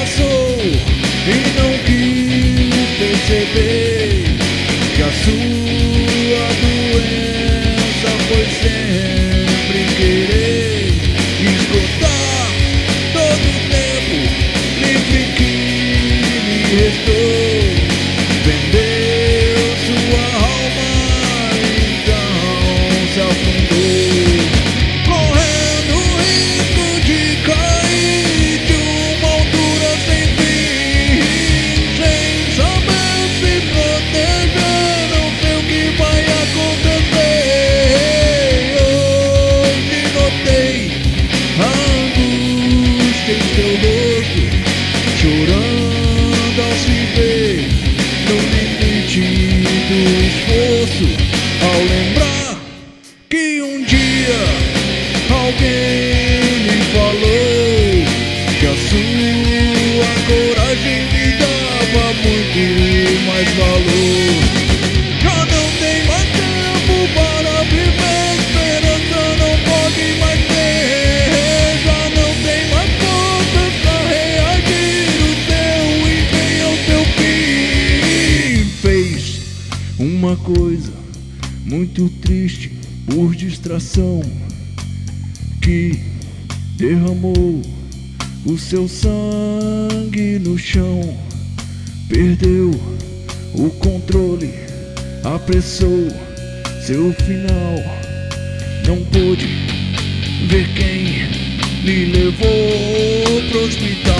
passou e não quis perceber que a sua doença foi sempre querer esgotar todo o tempo livre que lhe restou. Vendeu sua alma, então se afundou, correndo o risco de cair de uma altura sem fim, sem saber se proteger. Não sei o que vai acontecer. Hoje notei a angústia em seu rosto, chorando ao se ver no limite do esforço, ao lembrar que um dia alguém lhe falou que a sua coragem lhe dava muito mais valor. Já não tem mais tempo para viver, esperança não pode mais ter. Já não tem mais força pra reagir, o seu empenho ao seu fim. Fez uma coisa muito triste por distração, que derramou o seu sangue no chão. Perdeu o controle, apressou seu final. Não pôde ver quem lhe levou pro hospital.